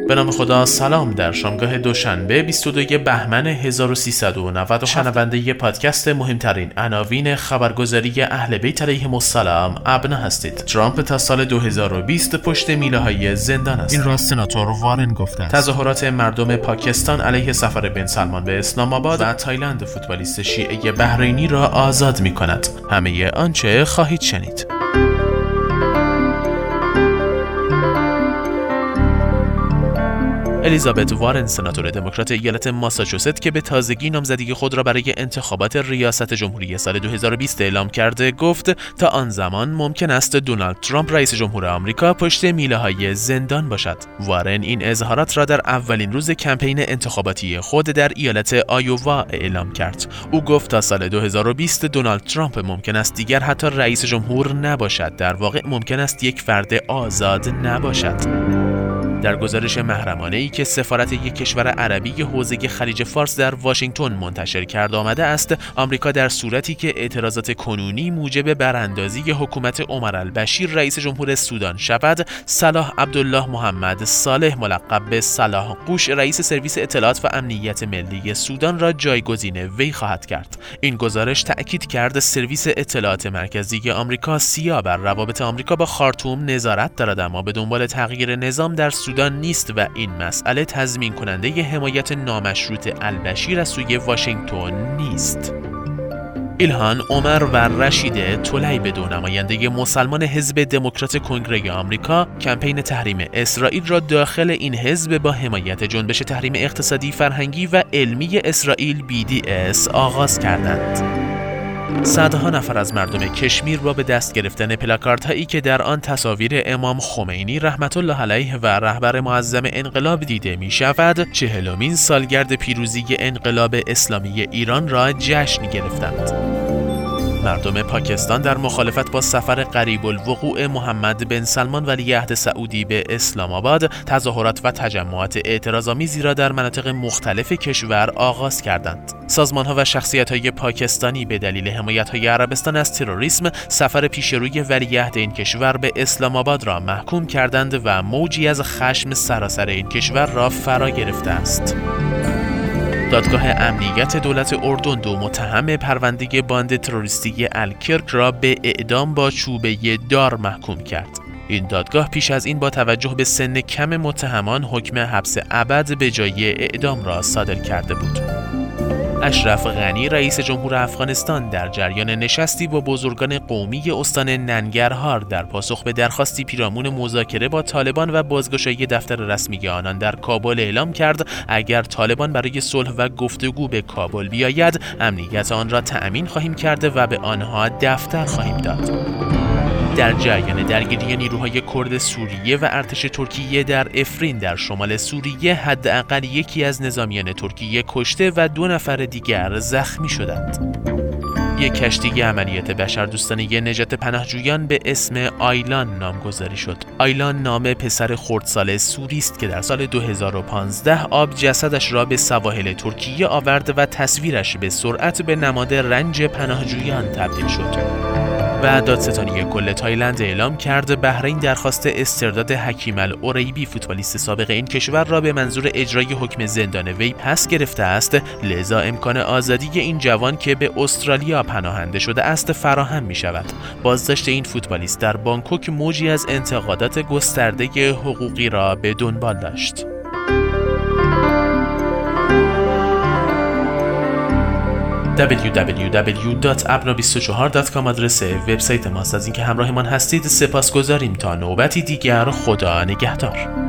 به نام خدا. سلام. در شامگاه دوشنبه 22 بهمن 1390 شنونده پادکست مهمترین عناوین خبرگزاری اهل بیت علیهم السلام ابنا هستید. ترامپ تا سال 2020 پشت میله‌های زندان است. این را سناتور وارن گفته است. تظاهرات مردم پاکستان علیه سفر بن سلمان به اسلام آباد و تایلند فوتبالیست شیعه بحرینی را آزاد می‌کند. همه آنچه خواهید شنید. الیزابت وارن، سناتور دموکرات ایالت ماساچوست که به تازگی نامزدی خود را برای انتخابات ریاست جمهوری سال 2020 اعلام کرده، گفت تا آن زمان ممکن است دونالد ترامپ رئیس جمهور آمریکا پشت میله‌های زندان باشد. وارن این اظهارات را در اولین روز کمپین انتخاباتی خود در ایالت آیووا اعلام کرد. او گفت تا سال 2020 دونالد ترامپ ممکن است دیگر حتی رئیس جمهور نباشد. در واقع ممکن است یک فرد آزاد نباشد. در گزارش محرمانه‌ای که سفارت یک کشور عربی حوزه خلیج فارس در واشنگتن منتشر کرده آمده است، آمریکا در صورتی که اعتراضات کنونی موجب براندازی حکومت عمر البشیر رئیس جمهور سودان شود، صلاح عبدالله محمد صالح ملقب به صلاح قوش رئیس سرویس اطلاعات و امنیت ملی سودان را جایگزین وی خواهد کرد. این گزارش تأکید کرد سرویس اطلاعات مرکزی آمریکا سیا بر روابط آمریکا با خارتوم نظارت دارد، اما به دنبال تغییر نظام در سودان نیست و این مسئله تضمین کننده حمایت نامشروط البشیر از سوی واشنگتن نیست. ایلهان عمر و رشید طلیبدو، نماینده مسلمان حزب دموکرات کنگره آمریکا، کمپین تحریم اسرائیل را داخل این حزب با حمایت جنبش تحریم اقتصادی، فرهنگی و علمی اسرائیل BDS آغاز کردند. صدها نفر از مردم کشمیر با به دست گرفتن پلاکاردهایی که در آن تصاویر امام خمینی رحمت الله علیه و رهبر معظم انقلاب دیده می شود، 40مین سالگرد پیروزی انقلاب اسلامی ایران را جشن گرفتند. مردم پاکستان در مخالفت با سفر قریب الوقوع محمد بن سلمان ولیعهد سعودی به اسلام آباد، تظاهرات و تجمعات اعتراض‌آمیزی را در مناطق مختلف کشور آغاز کردند. سازمان‌ها و شخصیت‌های پاکستانی به دلیل حمایت‌های عربستان از تروریسم، سفر پیشروی ولیعهد این کشور به اسلام آباد را محکوم کردند و موجی از خشم سراسر این کشور را فرا گرفته است. دادگاه امنیت دولت اردن دو متهم پرونده باند تروریستی الکرک را به اعدام با چوبه دار محکوم کرد. این دادگاه پیش از این با توجه به سن کم متهمان حکم حبس ابد به جای اعدام را صادر کرده بود. اشرف غنی، رئیس جمهور افغانستان، در جریان نشستی با بزرگان قومی استان ننگرهار در پاسخ به درخواستی پیرامون مذاکره با طالبان و بازگشایی دفتر رسمی آنان در کابل اعلام کرد اگر طالبان برای صلح و گفتگو به کابل بیاید، امنیت آن را تأمین خواهیم کرد و به آنها دفتر خواهیم داد. در جریان درگیری نیروهای کرد سوریه و ارتش ترکیه در افرین در شمال سوریه، حداقل یکی از نظامیان ترکیه کشته و 2 نفر دیگر زخمی شدند. یک کشتی عملیات بشردوستانه نجات پناهجویان به اسم آیلان نامگذاری شد. آیلان نام پسر خردسال سوری است که در سال 2015 آب جسدش را به سواحل ترکیه آورد و تصویرش به سرعت به نماد رنج پناهجویان تبدیل شد. و دادستانی کل تایلند اعلام کرد بحرین درخواست استرداد حکیم الاریبی، فوتبالیست سابق این کشور، را به منظور اجرای حکم زندان وی پس گرفته است، لذا امکان آزادی این جوان که به استرالیا پناهنده شده است فراهم می شود. بازداشت این فوتبالیست در بانکوک موجی از انتقادات گسترده حقوقی را به دنبال داشت. www.abna24.com آدرس وبسایت ماست. از اینکه همراهمان هستید سپاسگزاریم. تا نوبتی دیگر، خدا نگهدار.